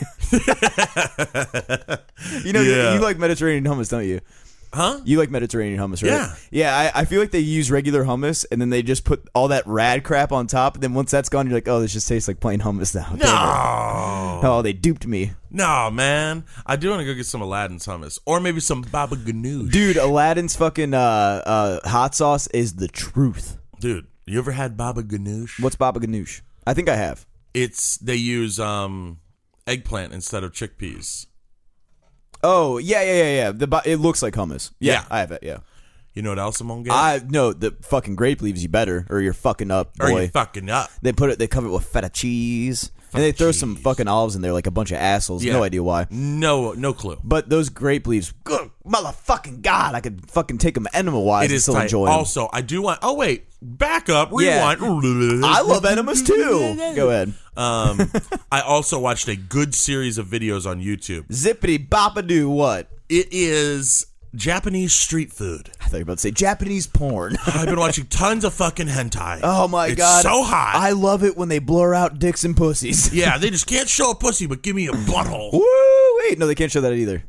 you know, Yeah. you like Mediterranean hummus, don't you? huh? You like Mediterranean hummus, right? Yeah. Yeah, I, I feel like they use regular hummus, and then they just put all that rad crap on top, and then once that's gone, you're like, oh, this just tastes like plain hummus now. Damn it. No, Oh, they duped me. no, man. I do want to go get some Aladdin's hummus, or maybe some Baba Ganoush. Dude, Aladdin's fucking uh, uh, hot sauce is the truth. Dude, you ever had Baba Ganoush? What's Baba Ganoush? I think I have. It's they use um eggplant instead of chickpeas. Oh, yeah, yeah, yeah, yeah. The bu- It looks like hummus. Yeah, Yeah. I have it, yeah. You know what else I'm gonna get? I no, the fucking grape leaves you better, or you're fucking up, Or boy. you fucking up. They put it. They cover it with feta cheese. And they throw cheese. some fucking olives in there like a bunch of assholes. Yeah. No idea why. No, no clue. But those grape leaves, good motherfucking God, I could fucking take them enema-wise It and is still tight. enjoy them. Also, I do want. Oh wait, back up, Yeah. rewind. I love enemas too. Go ahead. Um, I also watched a good series of videos on YouTube. Zippity bopadoo, what? It is Japanese street food. I thought you were about to say Japanese porn. I've been watching tons of fucking hentai. Oh my it's God. so hot. I love it when they blur out dicks and pussies. Yeah, they just can't show a pussy, but give me a butthole. Woo! Wait, no, they can't show that either.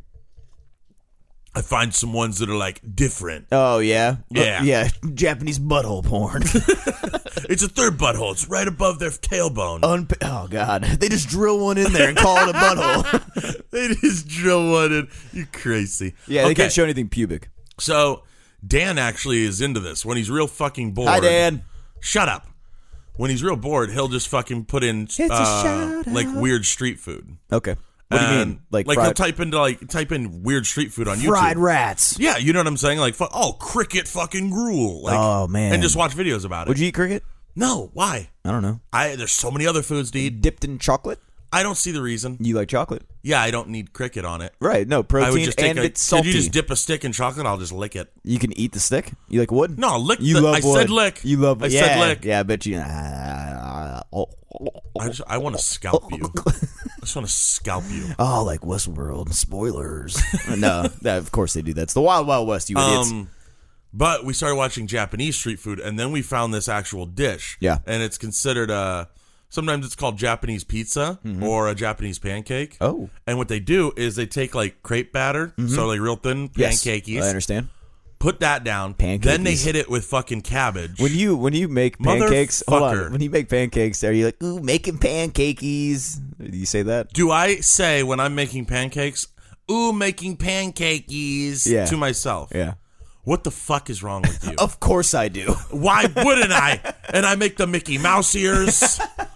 I find some ones that are like different. Oh, yeah? Yeah. Uh, yeah, Japanese butthole porn. It's a third butthole. It's right above their tailbone. Unp- oh, God. They just drill one in there and call it a butthole. They just drill one in. You crazy. Yeah, they Okay, can't show anything pubic. So, Dan actually is into this. When he's real fucking bored. Hi, Dan. Shut up. When he's real bored, he'll just fucking put in a uh, shout like out. weird street food. Okay. What do you And, mean? Like, like fried, he'll type into like type in weird street food on fried YouTube. rats. Yeah, you know what I'm saying? Like, fu- oh, cricket fucking gruel. Like, Oh, man. and just watch videos about it. Would you eat cricket? No, why? I don't know. I there's so many other foods to eat. Dipped in chocolate? I don't see the reason. You like chocolate? Yeah, I don't need cricket on it. Right. No, I would protein just take and a, it's salty. Could you just dip a stick in chocolate? I'll just lick it. You can eat the stick? You like wood? No, lick. You the, love I wood. said lick. You love I yeah, said lick. Yeah, I bet you. Uh, oh, I just I want to scalp you. I just want to scalp you. oh, like Westworld. Spoilers. no, that, of course they do that. It's the Wild Wild West, you idiots. Um, but we started watching Japanese street food, and then we found this actual dish. Yeah. and it's considered a. Sometimes it's called Japanese pizza or a Japanese pancake. Oh. And what they do is they take like crepe batter, so like real thin Yes, pancakes. I understand. Put that down. Pancakes. Then they hit it with fucking cabbage. When you when you make pancakes, hold Motherfucker. on. When you make pancakes, are you like, ooh, making pancakes? Do you say that? Do I say when I'm making pancakes, ooh, making pancakes Yeah. to myself? Yeah. What the fuck is wrong with you? Of course I do. Why wouldn't I? And I make the Mickey Mouse ears.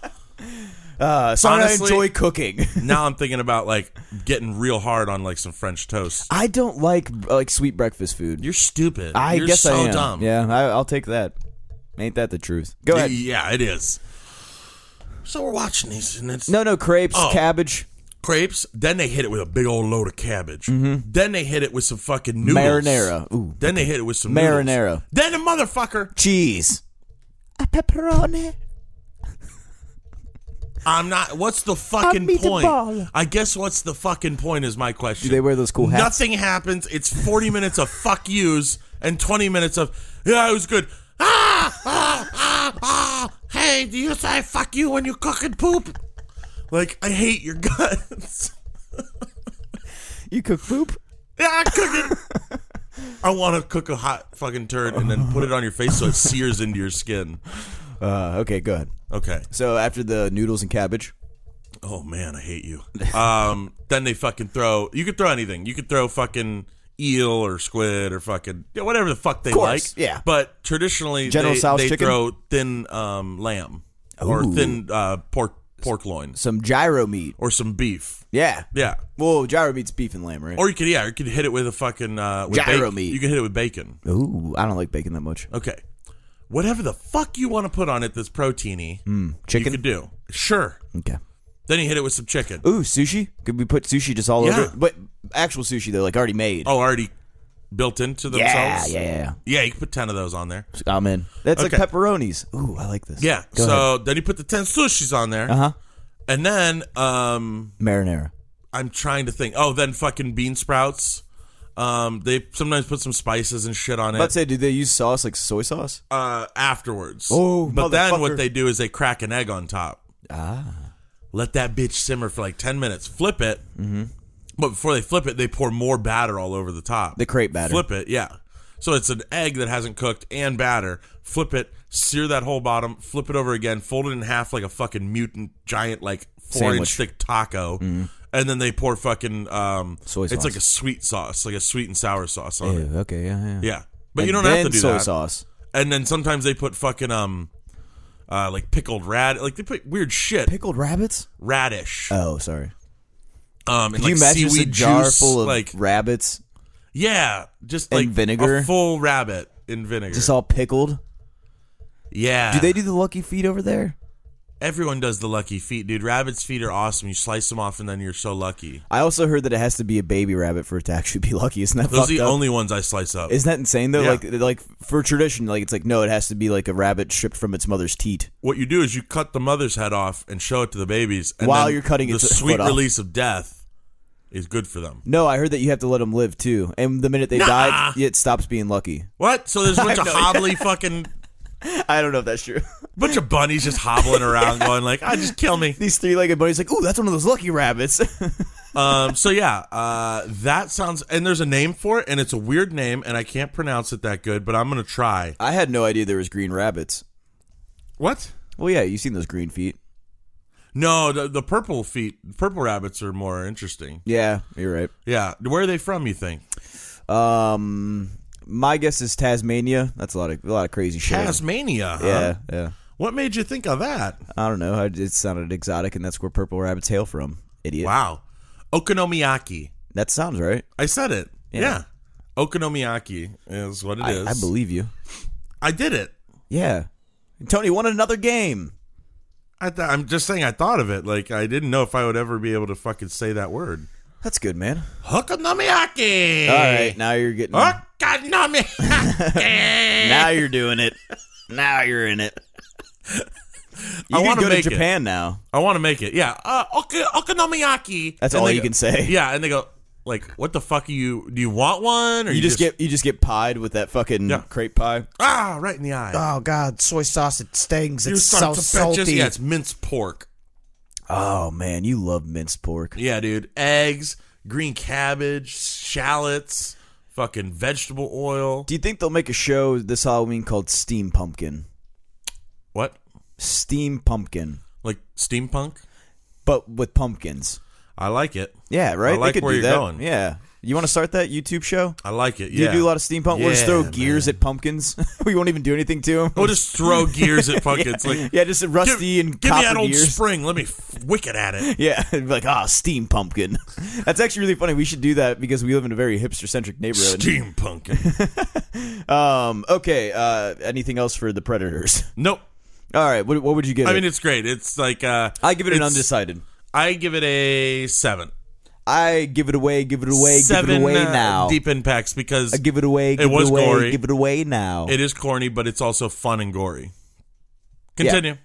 Uh, sorry, Honestly- I enjoy cooking. Now I'm thinking about like getting real hard on like some French toast. I don't like like sweet breakfast food. You're stupid. I You're guess so I am. dumb. Yeah, I, I'll take that. Ain't that the truth? Go ahead. Yeah, it is. So we're watching these, and it's No, no, crepes, Oh. cabbage, crepes. Then they hit it with a big old load of cabbage. Then they hit it with some fucking noodles. marinara. Ooh, Then they hit it with some Marinara. noodles. Then a motherfucker. cheese, a pepperoni. I'm not. What's the fucking A point? meatball. I guess what's the fucking point is my question. Do they wear those cool hats? Nothing happens. It's forty minutes of fuck yous and twenty minutes of yeah, it was good. Ah, ah, ah, ah. Hey, do you say fuck you when you cook and poop? Like I hate your guts. You cook poop? Yeah, I cook it. I want to cook a hot fucking turd and then put it on your face so it sears into your skin. Uh, okay, go ahead. Okay. So after the noodles and cabbage, Oh man, I hate you. Um, then they fucking throw. You could throw anything. You could throw fucking eel or squid or fucking yeah, whatever the fuck they course, like. yeah. But traditionally, General they, Tso's they chicken? throw thin um, lamb or Ooh. thin uh, pork pork loin some gyro meat. or some beef. Yeah. Yeah. Well, gyro meat's beef and lamb, right? Or you could yeah, you could hit it with a fucking uh, with Gyro bacon. meat. You could hit it with bacon. Ooh, I don't like bacon that much. Okay. Whatever the fuck you want to put on it that's proteiny, you Chicken? could do. Sure. Okay. Then you hit it with some chicken. Ooh, sushi? Could we put sushi just all Yeah. over it? But actual sushi, though, like already made. Oh, already built into yeah, themselves? yeah, yeah. Yeah, you can put ten of those on there. I'm in. That's Okay. like pepperonis. Ooh, I like this. Yeah. Go so then you put the ten sushis on there. Uh huh. And then um Marinara. I'm trying to think. Oh, then fucking bean sprouts. Um they sometimes put some spices and shit on it. Let's say, do they use sauce like soy sauce? uh afterwards. Oh, but then motherfucker. what they do is they crack an egg on top. Ah. Let that bitch simmer for like ten minutes. Flip it. Mm-hmm. But before they flip it, they pour more batter all over the top. The crepe batter. Flip it, yeah. So it's an egg that hasn't cooked and batter. Flip it, sear that whole bottom, flip it over again, fold it in half like a fucking mutant giant like four inch Sandwich. thick taco. And then they pour fucking um Soy it's sauce. like a sweet sauce, like a sweet and sour sauce on it. Ew, okay, yeah, yeah. Yeah. But And you don't then have to do soy that. sauce. And then sometimes they put fucking um uh like pickled rad like they put weird shit. Pickled rabbits? Radish. Oh, sorry. Um and Can like you imagine just a seaweed jar juice, full of like rabbits yeah, just and like vinegar? a full rabbit in vinegar. just all pickled? yeah. Do they do the lucky feet over there? Everyone does the lucky feet, dude. Rabbit's feet are awesome. You slice them off, and then you're so lucky. I also heard that it has to be a baby rabbit for it to actually be lucky. Isn't that Those fucked are the up? only ones I slice up. Isn't that insane though? Yeah. Like, like for tradition, like it's like no, it has to be like a rabbit stripped from its mother's teat. What you do is you cut the mother's head off and show it to the babies. And While then you're cutting the its sweet foot off. release of death is good for them. No, I heard that you have to let them live too, and the minute they Nah. die, it stops being lucky. What? So there's a bunch I of know. hobbly fucking I don't know if that's true. bunch of bunnies just hobbling around, going like, "I just kill me." These three-legged bunnies, like, ooh, that's one of those lucky rabbits. Um. So yeah, uh, that sounds. And there's a name for it, and it's a weird name, and I can't pronounce it that good, but I'm gonna try. I had no idea there was green rabbits. What? Well, yeah, you've seen those green feet. No, the the purple feet, purple rabbits are more interesting. Yeah, you're right. Yeah, where are they from? You think? Um, my guess is Tasmania. That's a lot of a lot of crazy shit. Tasmania. Huh? Yeah, yeah. What made you think of that? I don't know. I- It sounded exotic, and that's where purple rabbits hail from. Idiot. Wow. Okonomiyaki. That sounds right. I said it. Yeah. Yeah. Okonomiyaki is what it I, is. I believe you. I did it. Yeah. Tony won another game. I th- I'm just saying I thought of it. Like, I didn't know if I would ever be able to fucking say that word. That's good, man. Okonomiyaki. All right, now you're getting. Okonomiyaki. Now you're doing it. Now you're in it. You I can wanna go to make it. Japan now. I want to make it. Yeah. Uh, ok- okonomiyaki. That's And all they you go- can say. Yeah, and they go like, "What the fuck are you? Do you want one?" Or You just get you just get pied with that fucking Yeah. crepe pie. ah right in the eye. Oh God, soy sauce! It stings. You It's so sons of bitches. salty. Yeah, it's minced pork. Oh man, you love minced pork. Yeah, dude. Eggs, green cabbage, shallots, fucking vegetable oil. Do you think they'll make a show this Halloween called Steam Pumpkin? What? Steam Pumpkin, Like steampunk? but with pumpkins. I like it. Yeah, right. I like they could where do you're that. going. Yeah, you want to start that YouTube show? I like it. Do Yeah. you do a lot of steampunk? We'll just throw Yeah, gears man. at pumpkins. We won't even do anything to them. We'll just throw gears at pumpkins. Like, yeah, just rusty give, and give me copper that old gears. spring. Let me f- wick it at it. Yeah, it'd be like, ah, steam pumpkin. That's actually really funny. We should do that because we live in a very hipster-centric neighborhood. Steampunkin. Um, okay, uh, anything else for the Predators? Nope. All right, what, what would you give I it? mean, it's great. It's like uh, I give it an it's- undecided. I give it a seven. I give it away, give it away, seven give it away uh, now. deep impacts because I give it away, give it, was away, gory. give it away now. it is corny, but it's also fun and gory. Continue.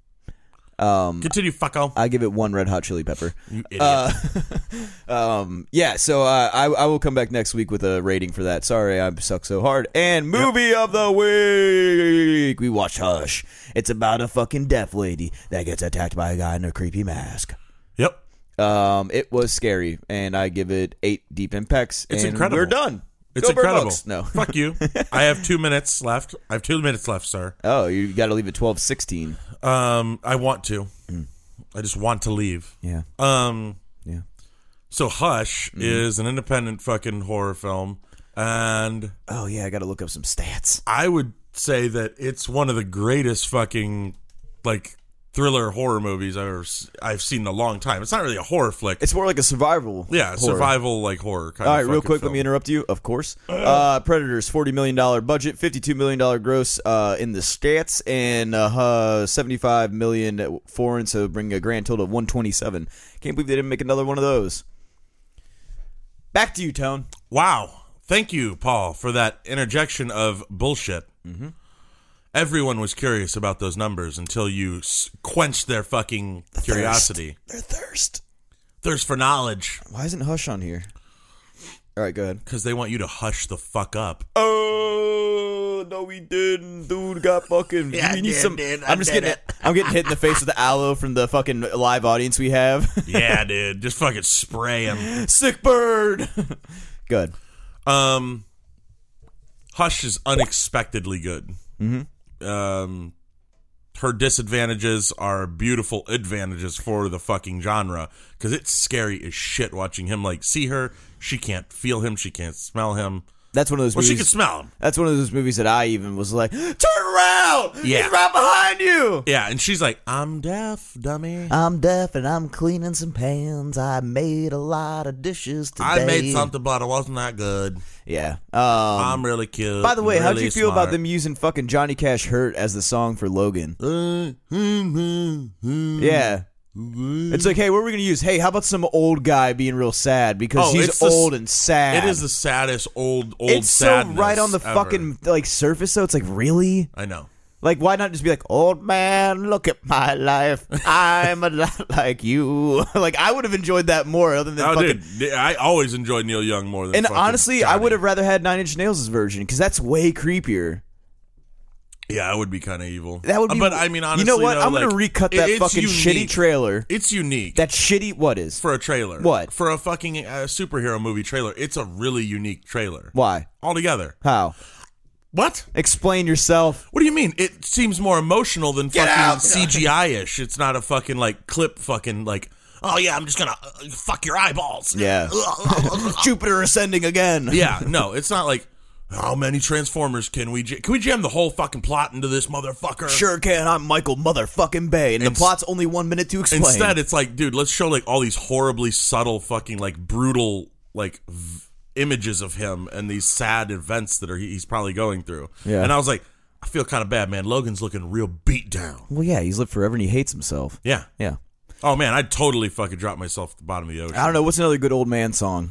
um, Continue, fucko. I give it one red hot chili pepper. You idiot. Uh, um, yeah, so uh, I, I will come back next week with a rating for that. Sorry, I suck so hard. And movie of the week, we watched Hush. It's about a fucking deaf lady that gets attacked by a guy in a creepy mask. yep. Um, it was scary, and I give it eight deep impacts. It's and incredible. We're done. It's Go Bird incredible. Box. No. Fuck you. I have two minutes left. I have two minutes left, sir. Oh, you got to leave at twelve sixteen. Um, I want to. I just want to leave. Yeah. Um, Yeah. so Hush is an independent fucking horror film, and Oh, yeah, I got to look up some stats. I would say that it's one of the greatest fucking like thriller horror movies I've ever s- I've seen in a long time. It's not really a horror flick. It's more like a survival. yeah, horror. survival like horror kind All of right, real fucking quick, film. let me interrupt you. Of course, uh, Predators, forty million dollar budget, fifty-two million dollar gross uh, in the stats, and uh, seventy-five million foreign, so bring a grand total of one twenty-seven. Can't believe they didn't make another one of those. Back to you, Tone. Wow. Thank you, Paul, for that interjection of bullshit. Mm-hmm. Everyone was curious about those numbers until you s- quenched their fucking curiosity. Their thirst. Thirst for knowledge. Why isn't Hush on here? All right, go ahead. Because they want you to hush the fuck up. Oh no, we didn't. Dude got fucking. Yeah, we I need did, some. dude. I I'm just did getting. it. I'm getting hit in the face with the aloe from the fucking live audience we have. Yeah, dude. Just fucking spray him. Sick bird. Good. Um, Hush is unexpectedly good. Mm-hmm. Um, her disadvantages are beautiful advantages for the fucking genre because it's scary as shit watching him like see her. She can't feel him. She can't smell him. That's one of those Well, movies. she could smell him. That's one of those movies that I even was like, turn around! Yeah. He's right behind you! Yeah, and she's like, I'm deaf, dummy. I'm deaf and I'm cleaning some pans. I made a lot of dishes today. I made something, but it wasn't that good. Yeah. Um, I'm really cute. by the way, really how'd you feel about smart. them using fucking Johnny Cash Hurt as the song for Logan? Yeah. It's like, hey, what are we going to use? Hey, how about some old guy being real sad because Oh, he's it's the s- old and sad. It is the saddest old, old It's so sadness right on the ever. fucking like surface, though. It's like, really? I know. Like, why not just be like, old man, look at my life. I'm a lot like you. Like, I would have enjoyed that more other than Oh, fucking... dude, I always enjoyed Neil Young more than And fucking honestly, I Johnny. would have rather had Nine Inch Nails' version because that's way creepier. Yeah, it would be kind of evil. That would be... But I mean, honestly, you know what? though, I'm going to like, recut it- that it's fucking unique. shitty trailer. It's unique. That shitty... What is? for a trailer. What? For a fucking uh, superhero movie trailer. It's a really unique trailer. Why? Altogether. How? What? Explain yourself. What do you mean? It seems more emotional than Get fucking out! C G I-ish. It's not a fucking, like, clip fucking, like, oh, yeah, I'm just gonna uh, fuck your eyeballs. Yeah. Jupiter ascending again. Yeah, no, it's not like, how many Transformers can we jam? Can we jam the whole fucking plot into this motherfucker? Sure can. I'm Michael motherfucking Bay, and the Ins- plot's only one minute to explain. Instead, it's like, dude, let's show, like, all these horribly subtle fucking, like, brutal, like, v- images of him and these sad events that are he's probably going through. Yeah. And I was like, I feel kind of bad, man. Logan's looking real beat down. Well, yeah, he's lived forever and he hates himself. Yeah. Yeah. Oh, man, I'd totally fucking drop myself at the bottom of the ocean. I don't know. What's another good old man song?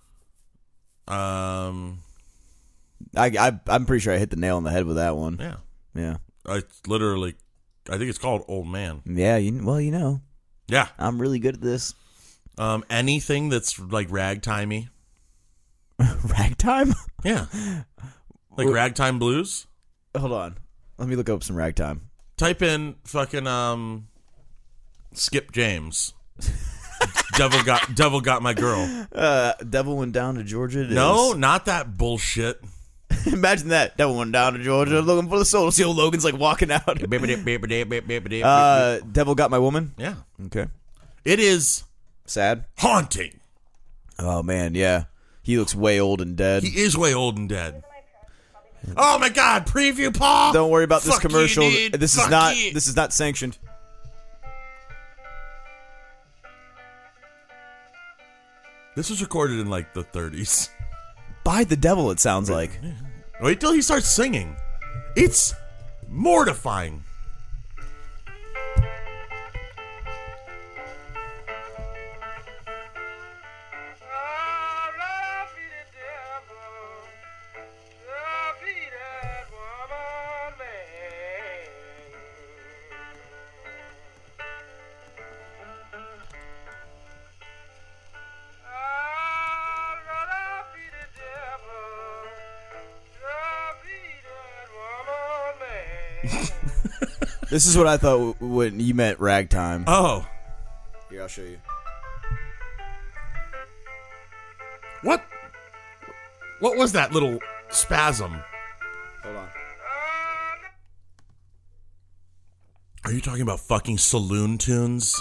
Um, I, I I'm pretty sure I hit the nail on the head with that one. yeah. Yeah. I literally, I think it's called Old Man. Yeah. You, well, you know, Yeah. I'm really good at this. Um, anything that's like ragtimey. Ragtime? Yeah. Like ragtime blues. Hold on. Let me look up some ragtime. Type in fucking um, Skip James. Devil got Devil got my girl. Uh, Devil went down to Georgia. It No, is. not that bullshit. Imagine that. Devil went down to Georgia looking for the soul. See old Logan's like walking out. uh, Uh, Devil got my woman. yeah, Okay. it is Sad. haunting. Oh man, yeah. He looks way old and dead. He is way old and dead. Oh my god! Preview, Paul. Don't worry about this Fuck you, commercial. dude. This is Fuck not. you. This is not sanctioned. This was recorded in like the thirties. By the devil, it sounds like. Wait till he starts singing. It's mortifying. This is what I thought w- when you meant ragtime. Oh, Here, I'll show you. what? What was that little spasm? Hold on. Are you talking about fucking saloon tunes?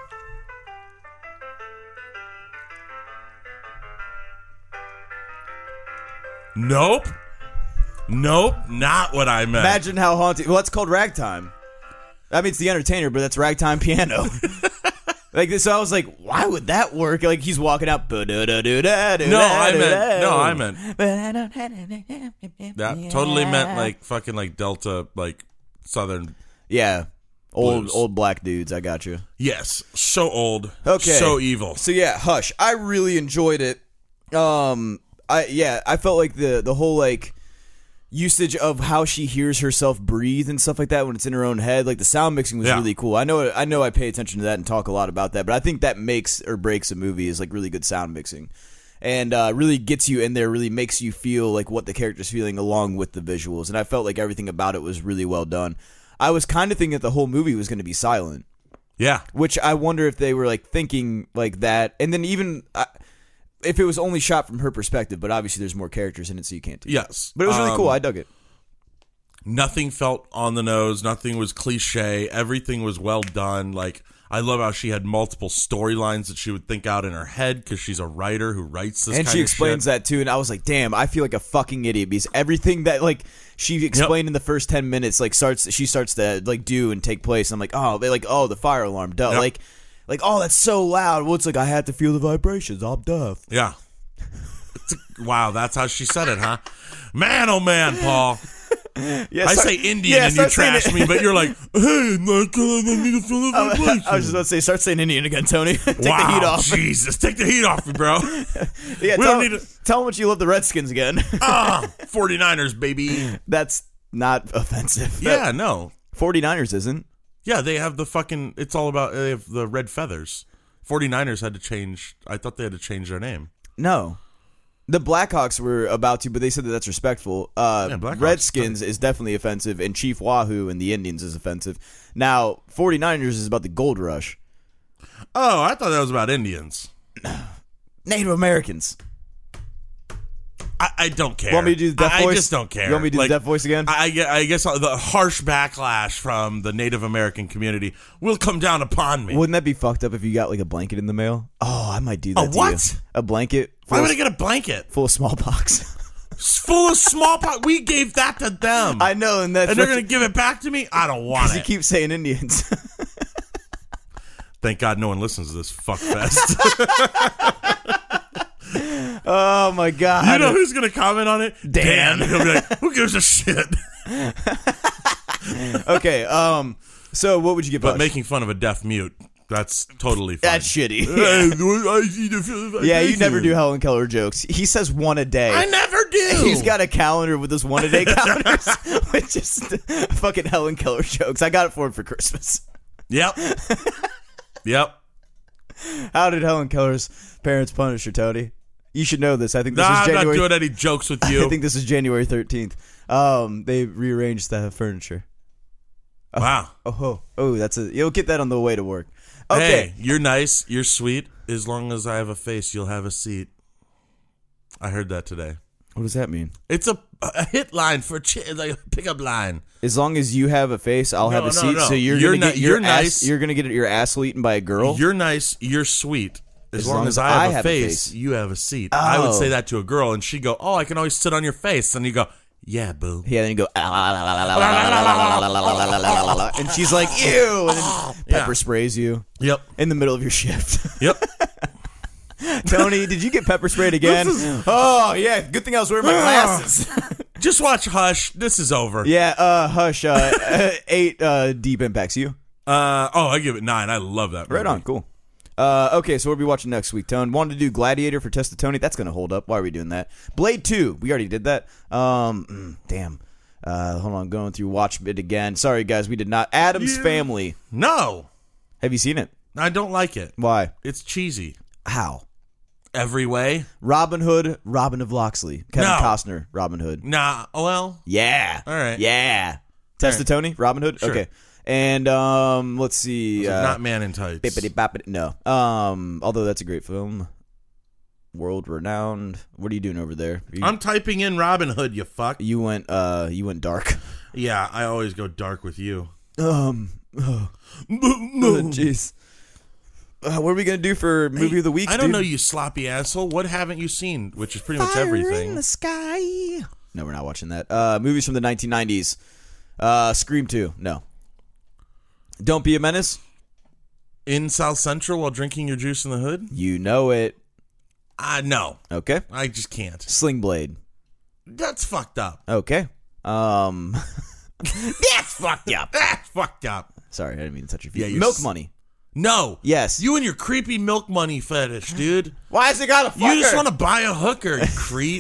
Nope. Nope, not what I meant. Imagine how haunting. Well, that's called ragtime. I mean, it's the entertainer, but that's ragtime piano. Like this, so I was like, why would that work? Like he's walking out. No, No, I meant no, I meant that totally meant like fucking like Delta, like Southern. Yeah, old Blues. old black dudes. I got you. Yes, so old, Okay, so evil. So yeah, Hush. I really enjoyed it. Um, I yeah, I felt like the the whole like usage of how she hears herself breathe and stuff like that when it's in her own head, like the sound mixing was Yeah. really cool. I know I know I pay attention to that and talk a lot about that, but I think that makes or breaks a movie is like really good sound mixing. And uh, really gets you in there, really makes you feel like what the character's feeling along with the visuals. And I felt like everything about it was really well done. I was kind of thinking that the whole movie was going to be silent, Yeah, which I wonder if they were like thinking like that. And then even uh, if it was only shot from her perspective, but obviously there's more characters in it, so you can't. Do yes, But it was really Um, cool. I dug it. Nothing felt on the nose. Nothing was cliche. Everything was well done. Like I love how she had multiple storylines that she would think out in her head because she's a writer who writes this and kind she of explains shit. that too, and I was like, damn, I feel like a fucking idiot because everything that like she explained Yep. in the first ten minutes like starts she starts to like do and take place. I'm like, oh, they like oh the fire alarm, duh, Yep. like like oh that's so loud. Well, it's like I had to feel the vibrations. I'm deaf. Yeah. It's a- wow, that's how she said it, huh? Man, oh man, Paul. Yeah, I start- say Indian yeah, and you start saying trash it. me, but you're like, hey, not gonna let me feel the I vibration. was just about to say, start saying Indian again, Tony. Take wow, the heat off. Jesus, take the heat off me, bro. Yeah, We tell, don't need to- tell them what you love the Redskins again. ah, 49ers, baby. That's not offensive. Yeah, no. forty-niners isn't. Yeah, they have the fucking, it's all about, they have the red feathers. 49ers had to change, I thought they had to change their name. No. The Blackhawks were about to, but they said that that's respectful. Uh, Yeah, Blackhawks- Redskins is definitely offensive, and Chief Wahoo and the Indians is offensive. Now, forty-niners is about the gold rush. Oh, I thought that was about Indians. Native Americans. I, I don't care. Want me to do the deaf I, voice? I just don't care. You want me to do Like, the deaf voice again? I, I gue- I guess the harsh backlash from the Native American community will come down upon me. Wouldn't that be fucked up if you got like a blanket in the mail? Oh, I might do that A to what? you. A blanket Why full, would of, I get a blanket? full of smallpox. It's full of smallpox. We gave that to them. I know, and that's and they're going to give it back to me? I don't want you it. keep saying Indians. Thank God no one listens to this fuck fest. Oh my god! You know who's going to comment on it? Dan. He'll be like, who gives a shit? Okay, um, so what would you give But us? making fun of a deaf mute, that's totally fine. That's shitty. Hey, I need to feel Yeah, you never vibration. do Helen Keller jokes. He says one a day. I never do. He's got a calendar with those one a day calendars with just fucking Helen Keller jokes. I got it for him for Christmas. Yep. Yep. How did Helen Keller's parents punish her, Tony? You should know this. I think this Nah, is I'm not January. doing any jokes with you. I think this is January thirteenth. Um, they rearranged the furniture. Wow. Oh, oh, that's a. You'll get that on the way to work. Okay. Hey, you're nice. You're sweet. As long as I have a face, you'll have a seat. I heard that today. What does that mean? It's a, a hit line for ch- like a pickup line. As long as you have a face, I'll No, have a no, seat. no. So you're, You're gonna ni- get your you're ass, nice. You're gonna get your asshole eaten by a girl. You're nice. You're sweet. As, long, as I have, a, face, you have a seat. I would Oh. say that to a girl, and she'd go, "Oh, I can always sit on your face." And you go, "Yeah, boo." Yeah, then you go, and she's like, ew, and then pepper Yeah. sprays you Yep. in the middle of your shift. Yep. Tony, did you get pepper sprayed again? Oh, yeah, good thing I was wearing my glasses. Just watch Hush. This is over. Yeah, uh, Hush, uh, eight uh, deep impacts. You? Uh, oh, I give it nine. I love that movie. Right on, cool. Uh, okay, so what are we watching next week, Tone? Wanted to do Gladiator for Test of Tony. That's going to hold up. Why are we doing that? Blade two. We already did that. Um, mm, damn. Uh, hold on, going through Watch it again. Sorry, guys, we did not. Adam's Yeah. Family. No, Have you seen it? I don't like it. Why? It's cheesy. How? Every way. Robin Hood, Robin of Locksley. Kevin No. Costner, Robin Hood. Nah, well, Yeah. All right. Yeah. Test All of Tony, Robin Hood? Sure. Okay. And um, let's see. Uh, not Man in Tights. bippity boppity. No. Um, although that's a great film. World renowned. What are you doing over there? You, I'm typing in Robin Hood, you fuck. you went uh you went dark. Yeah, I always go dark with you. Um oh, jeez. Uh, what are we gonna do for movie Hey, of the week? I don't dude? know, you sloppy asshole. What haven't you seen? Which is pretty much Fire everything. in the sky. No, we're not watching that. Uh, movies from the nineteen nineties. Uh, Scream two. No. Don't Be a Menace. In South Central while drinking your juice in the hood? You know it. Uh, no. Okay. I just can't. Sling Blade. That's fucked up. Okay. Um, that's fucked up. That's fucked up. Sorry, I didn't mean to touch your feet. Yeah, you're Milk s- Money. No. Yes. You and your creepy milk money fetish, dude. Why has it got a fucker? You just want to buy a hooker, you creep.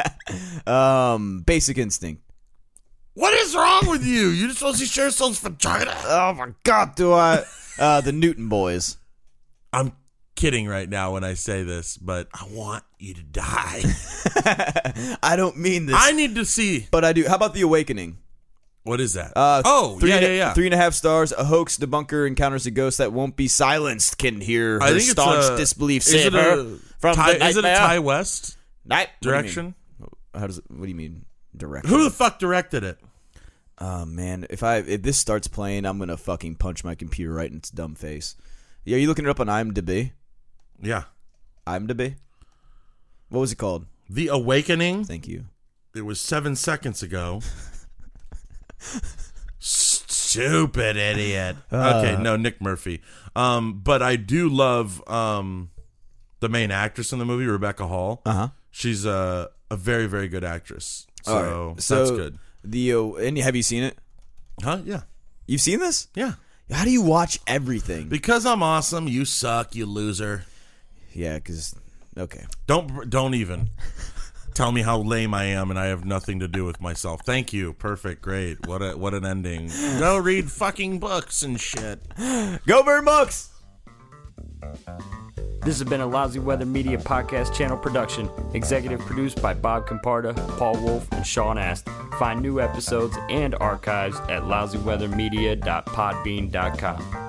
Um, Basic Instinct. What is wrong with you? You just want to share someone's vagina? Oh my God, do I? Uh, the Newton Boys. I'm kidding right now when I say this, but I want you to die. I don't mean this, I need to see. but I do. How about The Awakening? What is that? Uh, oh, three yeah, and a- yeah, yeah. Three and a half stars. A hoax debunker encounters a ghost that won't be silenced. Can hear her I think staunch it's a, disbelief is it save her a from Ty, the Is it a nightmare. Ty West Night what do you mean? direction? How does it? What do you mean direction? Who the fuck directed it? Oh man, if I if this starts playing, I'm gonna fucking punch my computer right in its dumb face. Yeah, are you looking it up on IMDb? Yeah. IMDb? What was it called? The Awakening. Thank you. It was seven seconds ago. Stupid idiot. Uh, okay, no, Nick Murphy. Um, but I do love um, the main actress in the movie, Rebecca Hall. Uh huh. She's a a very very good actress. So, All right. so that's good. The uh, and have you seen it? Huh? Yeah. You've seen this? Yeah. How do you watch everything? Because I'm awesome. You suck. You loser. Yeah, because okay. Don't don't even tell me how lame I am, and I have nothing to do with myself. Thank you. Perfect. Great. What a what an ending. Go read fucking books and shit. Go burn books. This has been a Lousy Weather Media Podcast Channel production. Executive produced by Bob Comparda, Paul Wolf, and Sean Ast. Find new episodes and archives at lousy weather media dot podbean dot com.